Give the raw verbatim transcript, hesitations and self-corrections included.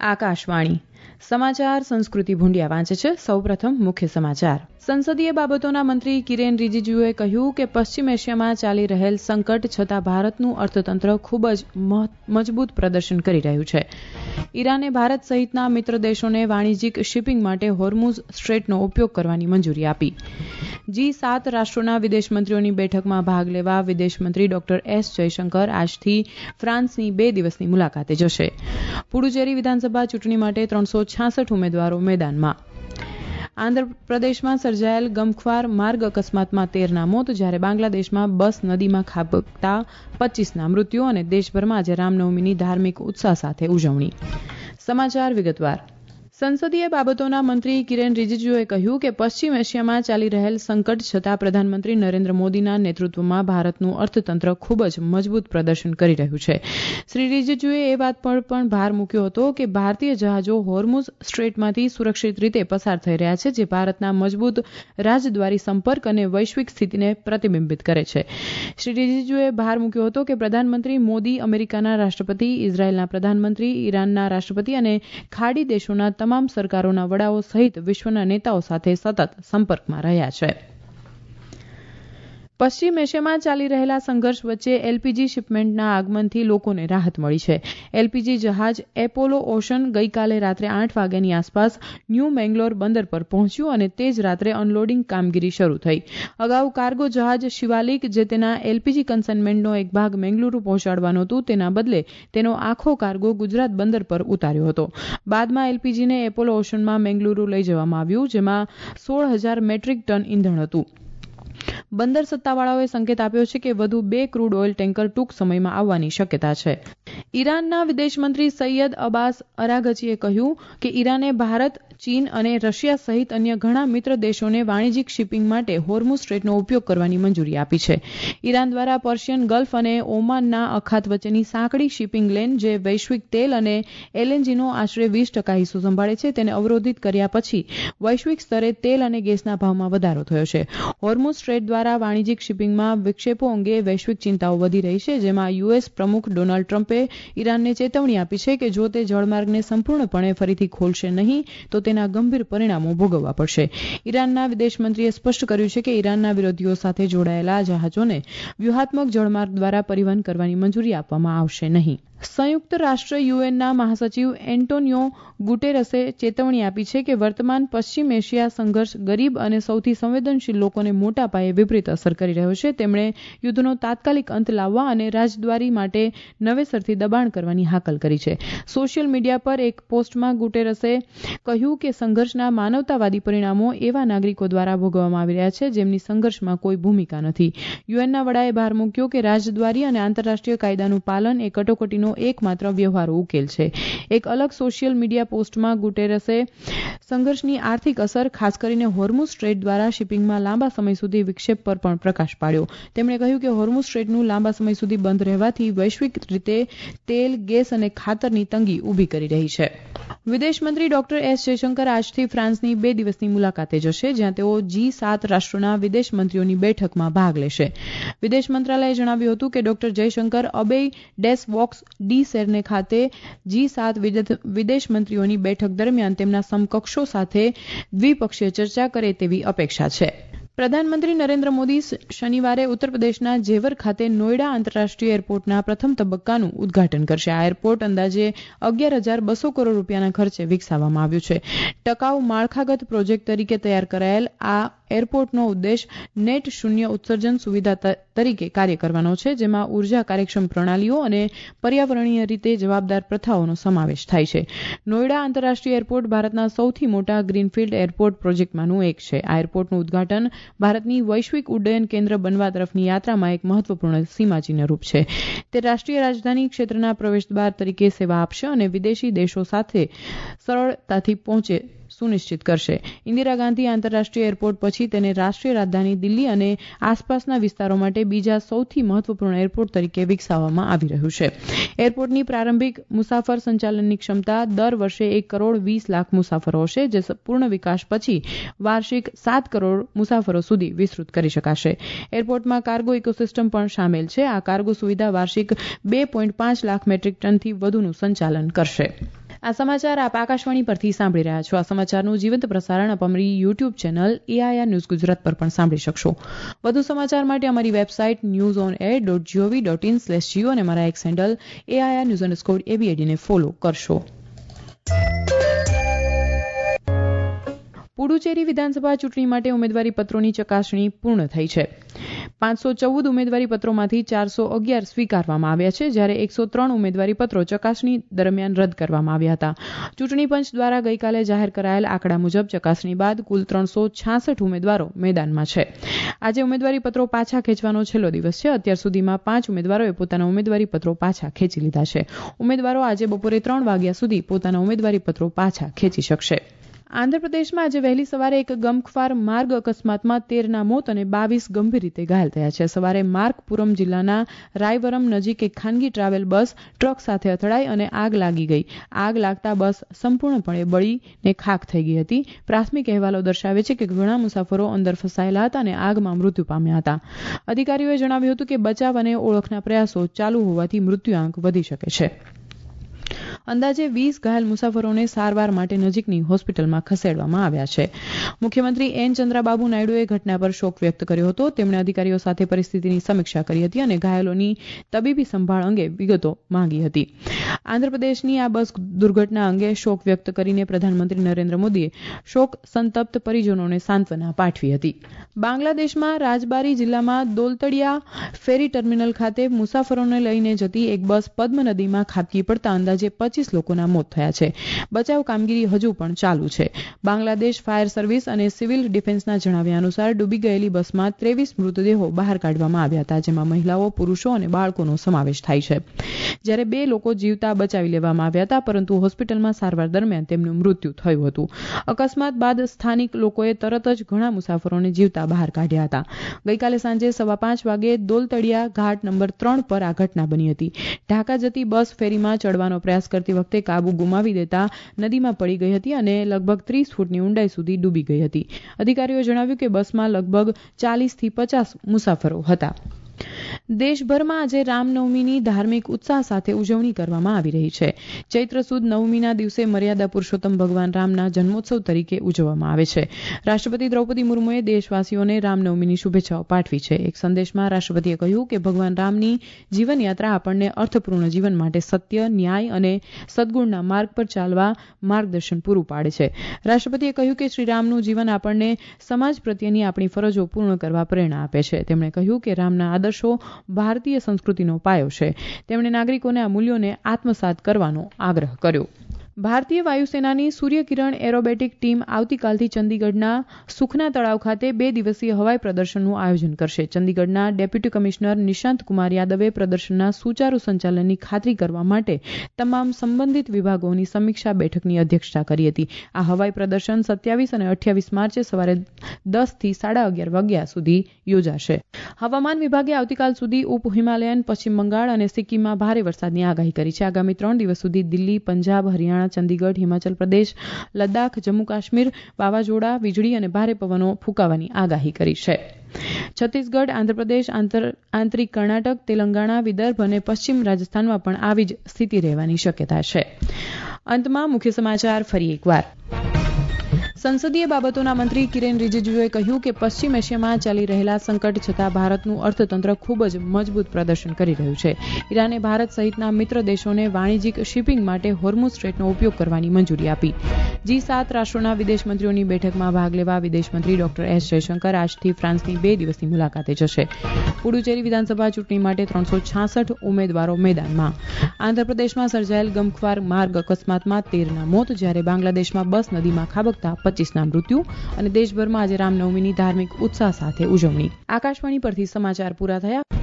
આકાશવાણી સમાચાર સંસ્કૃતિ ભુંડિયા વાંચે છે. સૌપ્રથમ મુખ્ય સમાચાર. સંસદીય બાબતોના મંત્રી કિરેન રિજિજુએ કહ્યું કે પશ્ચિમ એશિયામાં ચાલી રહેલ સંકટ છતાં ભારતનું અર્થતંત્ર ખૂબ જ મજબૂત પ્રદર્શન કરી રહ્યું છે. ઈરાને ભારત સહિતના મિત્ર દેશોને વાણિજ્યિક શિપિંગ માટે હોર્મુઝ સ્ટ્રેટનો ઉપયોગ કરવાની મંજૂરી આપી. જી સાત રાષ્ટ્રોના વિદેશમંત્રીઓની બેઠકમાં ભાગ લેવા વિદેશમંત્રી ડોક્ટર એસ જયશંકર આજથી ફ્રાન્સની બે દિવસની મુલાકાતે જશે. પુડુચેરી વિધાનસભા ચૂંટણી માટે ત્રણસો છાસઠ ઉમેદવારો મેદાનમાં. આંધ્રપ્રદેશમાં સર્જાયેલ ગમખ્વાર માર્ગ અકસ્માતમાં તેરના મોત, જ્યારે બાંગ્લાદેશમાં બસ નદીમાં ખાબકતા પચ્ચીસના મૃત્યુ અને દેશભરમાં આજે રામનવમીની ધાર્મિક ઉત્સાહ સાથે ઉજવણી. સમાચાર વિગતવાર. સંસદીય બાબતોના મંત્રી કિરેન રિજિજુએ કહ્યું કે પશ્ચિમ એશિયામાં ચાલી રહેલ સંકટ છતાં પ્રધાનમંત્રી નરેન્દ્ર મોદીના નેતૃત્વમાં ભારતનું અર્થતંત્ર ખૂબ જ મજબૂત પ્રદર્શન કરી રહ્યું છે. શ્રી રિજિજુએ એ વાત પર પણ ભાર મૂક્યો હતો કે ભારતીય જહાજો હોર્મુઝ સ્ટ્રેટમાંથી સુરક્ષિત રીતે પસાર થઈ રહ્યા છે, જે ભારતના મજબૂત રાજદ્વારી સંપર્ક અને વૈશ્વિક સ્થિતિને પ્રતિબિંબિત કરે છે. શ્રી રિજિજુએ ભાર મૂક્યો હતો કે પ્રધાનમંત્રી મોદી અમેરિકાના રાષ્ટ્રપતિ, ઇઝરાયેલના પ્રધાનમંત્રી, ઈરાનના રાષ્ટ્રપતિ અને ખાડી દેશોના તમામ સરકારોના વડાઓ સહિત વિશ્વના નેતાઓ સાથે સતત સંપર્કમાં રહ્યા છે. પશ્ચિમ એશિયામાં ચાલી રહેલા સંઘર્ષ વચ્ચે એલપીજી શિપમેન્ટના આગમનથી લોકોને રાહત મળી છે. એલપીજી જહાજ એપોલો ઓશન ગઈકાલે રાત્રે આઠ વાગ્યાની આસપાસ ન્યૂ મેંગલોર બંદર પર પહોંચ્યું અને તે જ રાત્રે અનલોડિંગ કામગીરી શરૂ થઈ. અગાઉ કાર્ગો જહાજ શિવાલિક, જે તેના એલપીજી કન્સાઇનમેન્ટનો એક ભાગ મેંગલુરુ પહોંચાડવાનું હતું, તેના બદલે તેનો આખો કાર્ગો ગુજરાત બંદર પર ઉતાર્યો હતો. બાદમાં એલપીજીને એપોલો ઓશનમાં મેંગલુરુ લઈ જવામાં આવ્યું, જેમાં સોળ હજાર મેટ્રિક ટન ઈંધણ હતું. બંદર સત્તાવાળાઓએ સંકેત આપ્યો છે કે વધુ બે ક્રૂડ ઓઇલ ટેન્કર ટૂંક સમયમાં આવવાની શક્યતા છે. ઈરાનના વિદેશમંત્રી સૈયદ અબ્બાસ અરાઘચીએ કહ્યું કે ઈરાને ભારત, ચીન અને રશિયા સહિત અન્ય ઘણા મિત્ર દેશોને વાણિજ્યિક શિપિંગ માટે હોર્મુઝ સ્ટ્રેટનો ઉપયોગ કરવાની મંજૂરી આપી છે. ઈરાન દ્વારા પર્શિયન ગલ્ફ અને ઓમાનના અખાત વચ્ચેની સાંકડી શિપિંગ લેન, જે વૈશ્વિક તેલ અને એલએનજીનો આશરે વીસ ટકા હિસ્સો સંભાળે છે, તેને અવરોધિત કર્યા પછી વૈશ્વિક સ્તરે તેલ અને ગેસના ભાવમાં વધારો થયો છે. હોર્મુઝ સ્ટ્રેટ દ્વારા વાણિજ્યિક શિપિંગમાં વિક્ષેપો અંગે વૈશ્વિક ચિંતાઓ વધી રહી છે, જેમાં યુએસ પ્રમુખ ડોનાલ્ડ ટ્રમ્પે ઈરાનને ચેતવણી આપી છે કે જો તે જળમાર્ગને સંપૂર્ણપણે ફરીથી ખોલશે નહીં તો તેના ગંભીર પરિણામો ભોગવવા પડશે. ઈરાનના વિદેશમંત્રીએ સ્પષ્ટ કર્યું છે કે ઈરાનના વિરોધીઓ સાથે જોડાયેલા જહાજોને વ્યૂહાત્મક જળમાર્ગ દ્વારા પરિવહન કરવાની મંજૂરી આપવામાં આવશે નહીં. સંયુક્ત રાષ્ટ્ર યુએનના મહાસચિવ એન્ટોનિયો ગુટેરસે ચેતવણી આપી છે કે વર્તમાન પશ્ચિમ એશિયા સંઘર્ષ ગરીબ અને સૌથી સંવેદનશીલ લોકોને મોટા પાયે વિપરીત અસર કરી રહ્યો છે. તેમણે યુદ્ધનો તાત્કાલિક અંત લાવવા અને રાજદ્વારી માટે નવેસરથી દબાણ કરવાની હાકલ કરી છે. સોશિયલ મીડિયા પર એક પોસ્ટમાં ગુટેરસે કહ્યું કે સંઘર્ષના માનવતાવાદી પરિણામો એવા નાગરિકો દ્વારા ભોગવવામાં આવી રહ્યા છે જેમની સંઘર્ષમાં કોઈ ભૂમિકા નથી. યુએનના વડાએ ભાર મૂક્યો કે રાજદ્વારી અને આંતરરાષ્ટ્રીય કાયદાનું પાલન એ કટોકટીનો એકમાત્ર વ્યવહારુ ઉકેલ છે. એક અલગ સોશિયલ મીડિયા પોસ્ટમાં ગુટેરસે સંઘર્ષની આર્થિક અસર, ખાસ કરીને હોર્મુઝ સ્ટ્રેટ દ્વારા શિપિંગમાં લાંબા સમય સુધી વિક્ષેપ પર પણ પ્રકાશ પાડ્યો. તેમણે કહ્યું કે હોર્મુઝ સ્ટ્રેટનું લાંબા સમય સુધી બંધ રહેવાથી વૈશ્વિક રીતે તેલ, ગેસ અને ખાતરની તંગી ઊભી કરી રહી છે. વિદેશમંત્રી ડોક્ટર એસ જયશંકર આજથી ફ્રાન્સની બે દિવસની મુલાકાતે જશે, જ્યાં તેઓ જી સાત રાષ્ટ્રોના વિદેશ મંત્રીઓની બેઠકમાં ભાગ લેશે. વિદેશ મંત્રાલયે જણાવ્યું હતું કે doctor Jaishankar Abbaye des Vaux de Cernay ખાતે જી સાત વિદેશ મંત્રીઓની બેઠક દરમિયાન તેમના સમકક્ષો સાથે દ્વિપક્ષીય ચર્ચા કરે તેવી અપેક્ષા છે. પ્રધાનમંત્રી નરેન્દ્ર મોદી શનિવારે ઉત્તર પ્રદેશના જેવર ખાતે નોઈડા આંતરરાષ્ટ્રીય એરપોર્ટના પ્રથમ તબક્કાનું ઉદઘાટન કરશે. આ એરપોર્ટ અંદાજે અગિયાર હજાર બસો કરોડ રૂપિયાના ખર્ચે વિકસાવવામાં આવ્યું છે. ટકાઉ માળખાગત પ્રોજેક્ટ તરીકે તૈયાર કરાયેલ આ એરપોર્ટનો ઉદ્દેશ નેટ શૂન્ય ઉત્સર્જન સુવિધા તરીકે કાર્ય કરવાનો છે, જેમાં ઉર્જા કાર્યક્ષમ પ્રણાલીઓ અને પર્યાવરણીય રીતે જવાબદાર પ્રથાઓનો સમાવેશ થાય છે. નોઈડા આંતરરાષ્ટ્રીય એરપોર્ટ ભારતના સૌથી મોટા ગ્રીનફિલ્ડ એરપોર્ટ પ્રોજેક્ટમાંનું એક છે. આ એરપોર્ટનું ઉદઘાટન ભારતની વૈશ્વિક ઉડ્ડયન કેન્દ્ર બનવા તરફની યાત્રામાં એક મહત્વપૂર્ણ સીમાચિહ્નરૂપ છે. તે રાષ્ટ્રીય રાજધાની ક્ષેત્રના પ્રવેશદ્વાર તરીકે સેવા આપશે અને વિદેશી દેશો સાથે સરળતાથી પહોંચે સુનિશ્ચિત કરશે. ઇન્દિરા ગાંધી આંતરરાષ્ટ્રીય એરપોર્ટ પછી તેને રાષ્ટ્રીય રાજધાની દિલ્હી અને આસપાસના વિસ્તારો માટે બીજા સૌથી મહત્વપૂર્ણ એરપોર્ટ તરીકે વિકસાવવામાં આવી રહ્યું છે. એરપોર્ટની પ્રારંભિક મુસાફર સંચાલનની ક્ષમતા દર વર્ષે એક કરોડ વીસ લાખ મુસાફરો હશે, જે પૂર્ણ વિકાસ પછી વાર્ષિક સાત કરોડ મુસાફરો સુધી વિસ્તૃત કરી શકાશે. એરપોર્ટમાં કાર્ગો ઇકોસિસ્ટમ પણ સામેલ છે. આ કાર્ગો સુવિધા વાર્ષિક બે પોઈન્ટ પાંચ લાખ મેટ્રિક ટનથી વધુનું સંચાલન કરશે. આ સમાચાર આપ આકાશવાણી પરથી સાંભળી રહ્યા છો. આ સમાચારનું જીવંત પ્રસારણ આપ અમારી YouTube channel AIR news Gujarat પર પણ સાંભળી શકશો. વધુ સમાચાર માટે અમારી website news on air dot GOV dot in slash GO અને અમારા X handle AIR news underscore એબીએડીને ફોલો કરશો. પુડુચેરી વિધાનસભા ચૂંટણી માટે ઉમેદવારી પત્રોની ચકાસણી પૂર્ણ થઈ છે. પાંચસો ચૌદ ઉમેદવારી પત્રોમાંથી ચારસો અગિયાર સ્વીકારવામાં આવ્યા છે, જ્યારે એકસો ત્રણ ઉમેદવારી પત્રો ચકાસણી દરમિયાન રદ કરવામાં આવ્યા હતા. ચૂંટણી પંચ દ્વારા ગઈકાલે જાહેર કરાયેલ આંકડા મુજબ ચકાસણી બાદ કુલ ત્રણસો છાસઠ ઉમેદવારો મેદાનમાં છે. આજે ઉમેદવારી પત્રો પાછા ખેંચવાનો છેલ્લો દિવસ છે. અત્યાર સુધીમાં પાંચ ઉમેદવારોએ પોતાના ઉમેદવારી પત્રો પાછા ખેંચી લીધા છે. ઉમેદવારો આજે બપોરે ત્રણ વાગ્યા સુધી પોતાના ઉમેદવારી પત્રો પાછા ખેંચી શકશે. આંધ્રપ્રદેશમાં આજે વહેલી સવારે એક ગમખ્વાર માર્ગ અકસ્માતમાં તેરના મોત અને બાવીસ ગંભીર રીતે ઘાયલ થયા છે. સવારે માર્કપુરમ જિલ્લાના રાયવરમ નજીક એક ખાનગી ટ્રાવેલ બસ ટ્રક સાથે અથડાઈ અને આગ લાગી ગઈ. આગ લાગતા બસ સંપૂર્ણપણે બળીને ખાખ થઈ ગઈ હતી. પ્રાથમિક અહેવાલો દર્શાવે છે કે ઘણા મુસાફરો અંદર ફસાયેલા હતા અને આગમાં મૃત્યુ પામ્યા હતા. અધિકારીઓએ જણાવ્યું હતું કે બચાવ અને ઓળખના પ્રયાસો ચાલુ હોવાથી મૃત્યુઆંક વધી શકે છે. અંદાજે વીસ ઘાયલ મુસાફરોને સારવાર માટે નજીકની હોસ્પિટલમાં ખસેડવામાં આવ્યા છે. મુખ્યમંત્રી એન ચંદ્રાબાબુ નાયડુએ ઘટના પર શોક વ્યક્ત કર્યો હતો. તેમણે અધિકારીઓ સાથે પરિસ્થિતિની સમીક્ષા કરી હતી અને ઘાયલોની તબીબી સંભાળ અંગે વિગતો માંગી હતી. આંધ્રપ્રદેશની આ બસ દુર્ઘટના અંગે શોક વ્યક્ત કરીને પ્રધાનમંત્રી નરેન્દ્ર મોદીએ શોક સંતપ્ત પરિજનોને સાંત્વના પાઠવી હતી. બાંગ્લાદેશમાં રાજબારી જિલ્લામાં દોલતડિયા ફેરી ટર્મિનલ ખાતે મુસાફરોને લઈને જતી એક બસ પદ્મ નદીમાં ખાબકી પડતા અંદાજે પચીસ લોકોના મોત થયા છે. બચાવ કામગીરી હજુ પણ ચાલુ છે. બાંગ્લાદેશ ફાયર સર્વિસ અને સિવિલ ડિફેન્સના જણાવ્યા અનુસાર ડૂબી ગયેલી બસમાં ત્રેવીસ મૃતદેહો બહાર કાઢવામાં આવ્યા હતા, જેમાં મહિલાઓ, પુરુષો અને બાળકોનો સમાવેશ થાય છે. જ્યારે બે લોકો જીવતા બચાવી લેવામાં આવ્યા હતા, પરંતુ હોસ્પિટલમાં સારવાર દરમિયાન તેમનું મૃત્યુ થયું હતું. અકસ્માત બાદ સ્થાનિક લોકોએ તરત જ ઘણા મુસાફરોને જીવતા બહાર કાઢ્યા હતા. ગઈકાલે સાંજે સવા પાંચ વાગે દોલતડિયા ઘાટ નંબર ત્રણ પર આ ઘટના બની હતી. ઢાકા જતી બસ ફેરીમાં ચડવાનો પ્રયાસ કરતી વખતે કાબુ ગુમાવી દેતા નદીમાં પડી ગઈ હતી અને લગભગ ત્રીસ ફૂટની ઊંડાઈ સુધી ડૂબી ગઈ હતી. અધિકારીઓએ જણાવ્યું કે બસમાં લગભગ ચાલીસ થી પચાસ મુસાફરો હતા. દેશભરમાં આજે રામનવમીની ધાર્મિક ઉત્સાહ સાથે ઉજવણી કરવામાં આવી રહી છે. ચૈત્ર સુદ નવમીના દિવસે મર્યાદા પુરુષોત્તમ ભગવાન રામના જન્મોત્સવ તરીકે ઉજવવામાં આવે છે. રાષ્ટ્રપતિ દ્રૌપદી મુર્મુએ દેશવાસીઓને રામનવમીની શુભેચ્છાઓ પાઠવી છે. એક સંદેશમાં રાષ્ટ્રપતિએ કહ્યું કે ભગવાન રામની જીવનયાત્રા આપણને અર્થપૂર્ણ જીવન માટે સત્ય, ન્યાય અને સદગુણના માર્ગ પર ચાલવા માર્ગદર્શન પૂરું પાડે છે. રાષ્ટ્રપતિએ કહ્યું કે શ્રી રામનું જીવન આપણને સમાજ પ્રત્યેની આપણી ફરજો પૂર્ણ કરવા પ્રેરણા આપે છે. તેમણે કહ્યું કે રામના આદર્શો ભારતીય સંસ્કૃતિનો પાયો છે. તેમણે નાગરિકોને આ મૂલ્યોને આત્મસાત કરવાનો આગ્રહ કર્યો. ભારતીય વાયુસેનાની સૂર્યકિરણ એરોબેટિક ટીમ આવતીકાલથી ચંદીગઢના સુખના તળાવ ખાતે બે દિવસીય હવાઈ પ્રદર્શનનું આયોજન કરશે. ચંદીગઢના ડેપ્યુટી કમિશનર નિશાંત કુમાર યાદવે પ્રદર્શનના સુચારુ સંચાલનની ખાતરી કરવા માટે તમામ સંબંધિત વિભાગોની સમીક્ષા બેઠકની અધ્યક્ષતા કરી હતી. આ હવાઈ પ્રદર્શન સત્યાવીસ અને અઠ્યાવીસ માર્ચે સવારે દસ થી સાડા અગિયાર વાગ્યા સુધી યોજાશે. હવામાન વિભાગે આવતીકાલ સુધી ઉપ હિમાલયન, પશ્ચિમ બંગાળ અને સિક્કિમમાં ભારે વરસાદની આગાહી કરી છે. આગામી ત્રણ દિવસ સુધી દિલ્હી, પંજાબ, હરિયાણા, ચંદીગઢ, હિમાચલ પ્રદેશ, લદ્દાખ, જમ્મુ કાશ્મીર વાવાઝોડા, વીજળી અને ભારે પવનો ફૂંકાવાની આગાહી કરી છે. છત્તીસગઢ, આંધ્રપ્રદેશ, આંતરિક કર્ણાટક, તેલંગાણા, વિદર્ભ અને પશ્ચિમ રાજસ્થાનમાં પણ આવી જ સ્થિતિ રહેવાની શક્યતા છે. અંતમાં મુખ્ય સમાચાર ફરી એકવાર. સંસદીય બાબતોના મંત્રી કિરેન રિજિજુએ કહ્યું કે પશ્ચિમ એશિયામાં ચાલી રહેલા સંકટ છતાં ભારતનું અર્થતંત્ર ખૂબ જ મજબૂત પ્રદર્શન કરી રહ્યું છે. ઈરાને ભારત સહિતના મિત્ર દેશોને વાણિજ્યિક શિપિંગ માટે હોર્મુઝ સ્ટ્રેટનો ઉપયોગ કરવાની મંજૂરી આપી. જી સાત રાષ્ટ્રોના વિદેશ મંત્રીઓની બેઠકમાં ભાગ લેવા વિદેશ મંત્રી ડોક્ટર એસ જયશંકર આજથી ફ્રાન્સની બે દિવસની મુલાકાતે જશે. પુડુચેરી વિધાનસભા ચૂંટણી માટે ત્રણસો છાસઠ ઉમેદવારો મેદાનમાં. આંધ્રપ્રદેશમાં સર્જાયેલ ગમખ્વાર માર્ગ અકસ્માતમાં તેરના મોત, જ્યારે બાંગ્લાદેશમાં બસ નદીમાં ખાબકતા પચીસના મૃત્યુ અને દેશભરમાં આજે રામનવમીની ધાર્મિક ઉત્સાહ સાથે ઉજવણી. આકાશવાણી પરથી સમાચાર પૂરા થયા.